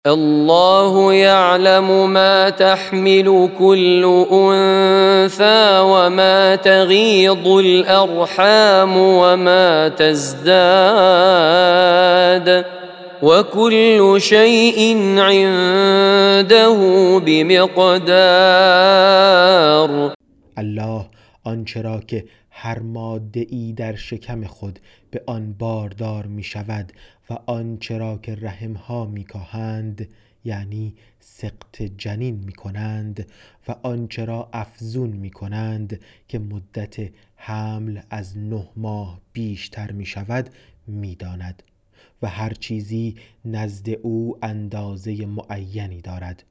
الله يعلم ما تحمل كل أنثى وما تغيض الأرحام وما تزداد وكل شيء عنده بمقدار. الله آنچه را که هر ماده ای در شکم خود به آن باردار می شود و آنچه را که رحمها می کاهند یعنی سقط جنین می کنند و آنچه را افزون می کنند که مدت حمل از 9 ماه بیشتر می شود می داند و هر چیزی نزد او اندازه معینی دارد.